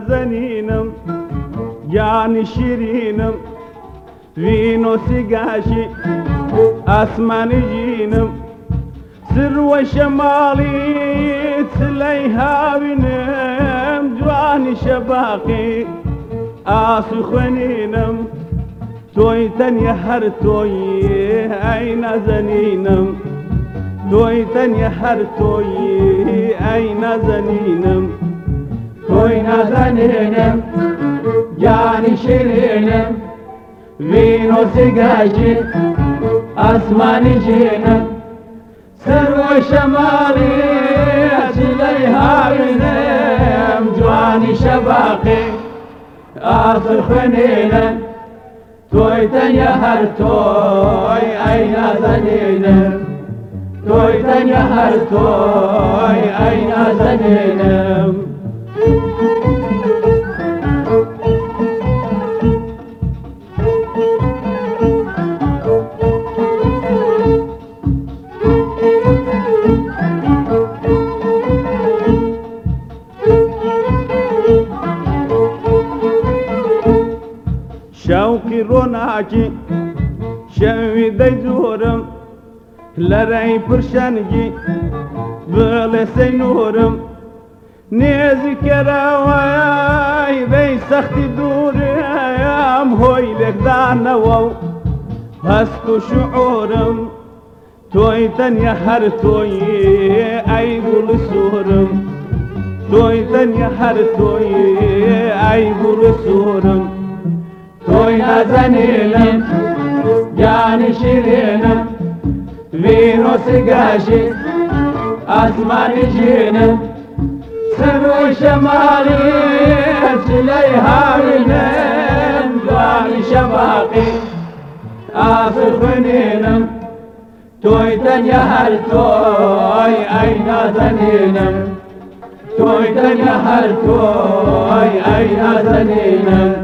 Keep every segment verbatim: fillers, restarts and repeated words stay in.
نازنینم گیانی شیرینم وینۆ سیگاشی ئاسمانی ژینم سروە شەماڵی چلەی هاوینم جوانی شەباقی ئاسو خوێنینم تۆی تەنیا هەر تۆی ئەی نازەنینم تۆی تەنیا هەر تۆی ئەی نازەنینم تۆی نازەنینم گیانی شیرینم وینۆ سیگاشی ئاسمانی ژینم سروە شەماڵی چلەی هاوینم جوانی شەباقی ئاسو خوێنینم تۆی تەنیا هەر تۆی ئەی نازەنینم تۆی تەنیا هەر تۆی ئەی نازەنینم شەوقی ڕۆناکی شەوی دەیجۆرم لەرەی پرشەنگی بڵێ سەینۆرم نێزی کەراوای دەی سەختی دوورم هۆی لێکدانەوە و هەست و شعۆرم تۆی تەنیا هەر تۆی ئەی گوڵی سوورم تۆی تەنیا هەر تۆی ئەی گوڵی سوورم تۆی نازەنینم گیانی شیرینم وینۆ سیگاشی ئاسمانی ژینم سروەی شەماڵی چلەی هاوینم جوانی شەباقی ئاسو خوێنینم تۆی تەنیا هەر تۆی ئەی نازەنینم تۆی تەنیا هەر تۆی ئەی نازەنینم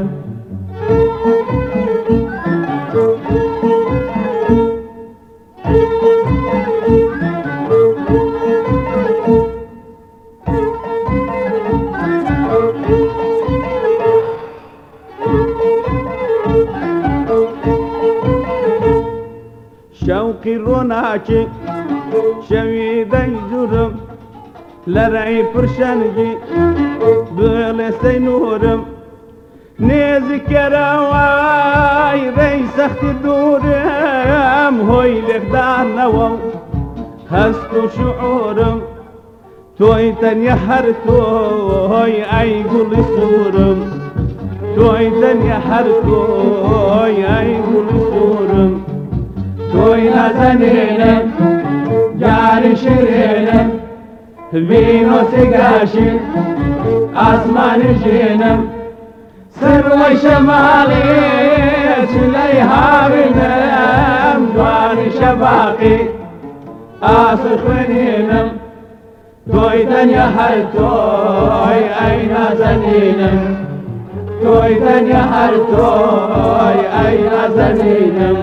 شەوقی ڕۆناکی شەوی دەیجوورم لەرەی پرشەنگی بڵێ سەینۆرم نێزی کەراوای دەی سەختی دوورم هۆی لێکدانەوە و هەست و شعۆرم تۆی تەنیا هەر تۆی ئەی گوڵی سوورم تۆی تەنیا هەر تۆی ئەی گوڵی سوورم تۆی نازەنینم گیانی شیرینم وینۆ سیگاشی ئاسمانی ژینم سروەی شەماڵی چلەی هاوینم جوانی شەباقی ئاسو خوێنینم تۆی تەنیا هەر تۆی ئەی نازەنینم تۆی تەنیا هەر تۆی ئەی نازەنینم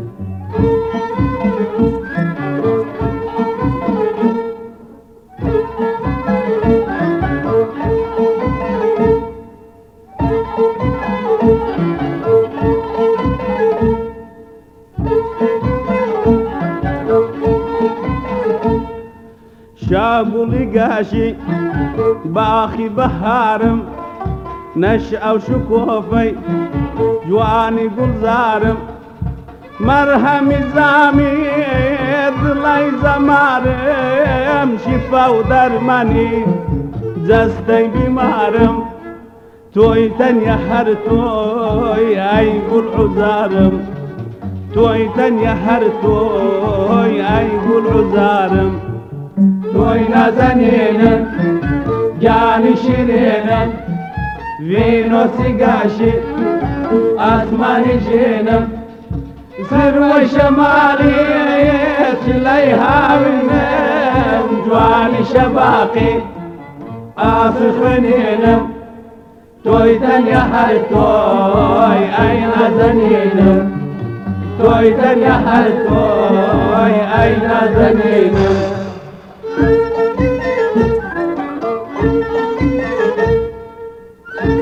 شاگوڵی گاشی باخی بەهارم نەشئە و شکۆفەی جوانی گوڵزارم مەرهەمی زامی دڵی زەمارم شیفا و دەرمانی جەستەی بیمارم تۆی تەنیا هەر تۆی ئەی گوڵ عوزارم تۆی تەنیا هەر تۆی ئەی گوڵ عوزارم تۆی نازەنینم گیانی شیرینم وینۆ سیگاشی ئاسمانی ژینم سروەی شەماڵی چلەی هاوینم جوانی شەباقی ئاسو خوێنینم تۆی تەنیا هەر تۆی ئەی نازەنینم تۆی تەنیا هەر تۆی ئەی نازەنینم Thank you.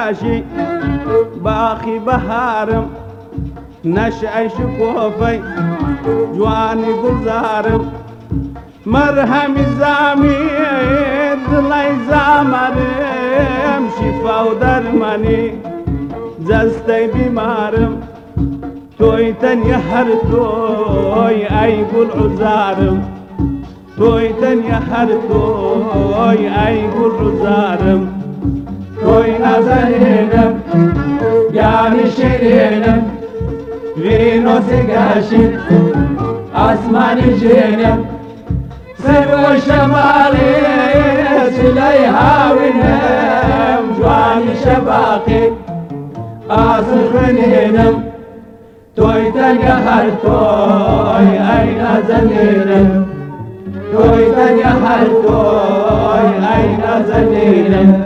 قاشي باخي بهارم نشأي شكوفي جواني گلزارم مرهمي زاميد دلي زامرم شفا و درماني جستي بیمارم توی تنیا هر توی ای گل عزارم توی تنیا هر توی ای گل عزارم توی نازنینم یعنی شیرینم وینو سگاشی آسمانی جینم سر و شمالی سلی هاوینم جوانی شباقی آسخنینم توی تنیا هر توی ای نازنینم توی تنیا هر توی ای نازنینم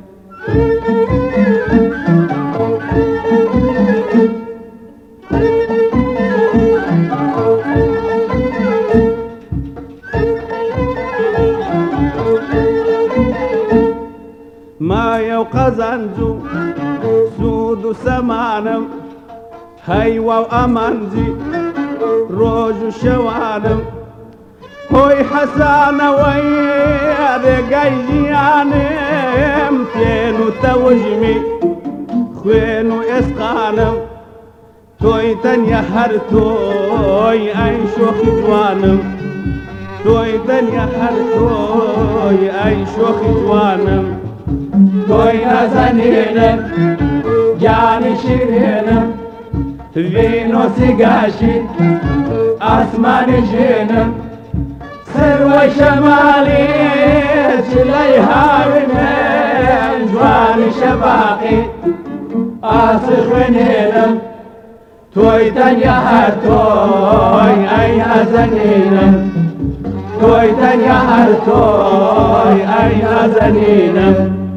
ما يو قزنجو سود سمانم هيوا وأمانزي روج شوانم هوي حسان ويا رقايجيانم تينو توجمي خوينو اسقانم توي تنيا هر توي اي شوخ جوانم توي تنيا هر توي اي شوخ جوانم توی نازنینم جانی شیرینم وینو سگاشی آسمانی جینم سر و شمالی چلی هاوینم جوانی شباقی آسخنینم توی تنیا هر توی ای نازنینم توی تنیا هر توی ای نازنینم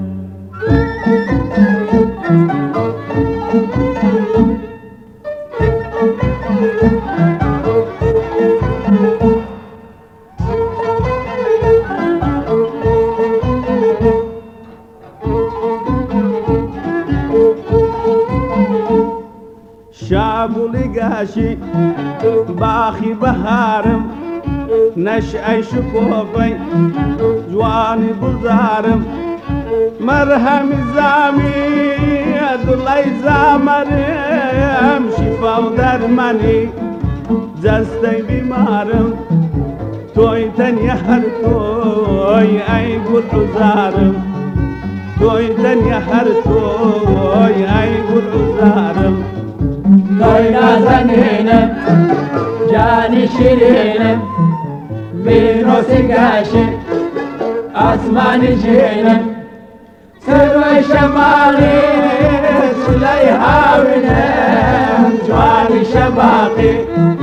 شابولي قاشي باخي بهارم نشأي شكوفي جواني بزارم مرهمي زامي دلي زامرم شفا و درماني جستي بیمارم توي تنيا هر توي اي گل عزارم توي تنيا هر توي اي گل عزارم توی نازنینم جانی شیرینم وینو سگاشی آسمانی جینم سر و شمالی سلی هاوینم جوانی شباقی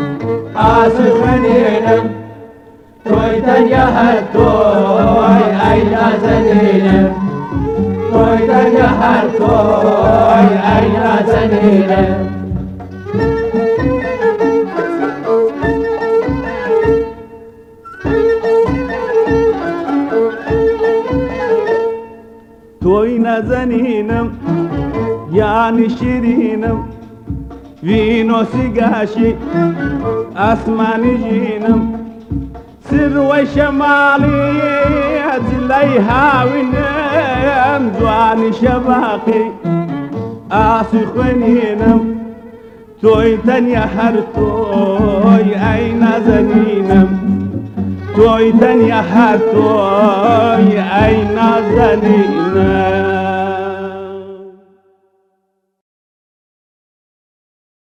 آسخنینم توی تنیا هر توی ای نازنینم توی تنیا هر توی ای نازنینم توي نازنينم يعني شيرينم فينو سقاشي اسماني جينم سر وشمالي زلي هاوينم جواني شباقي آسخنينم توي تنيا هر توي اي نازنينم توي تنيا هر توي اي نازنينم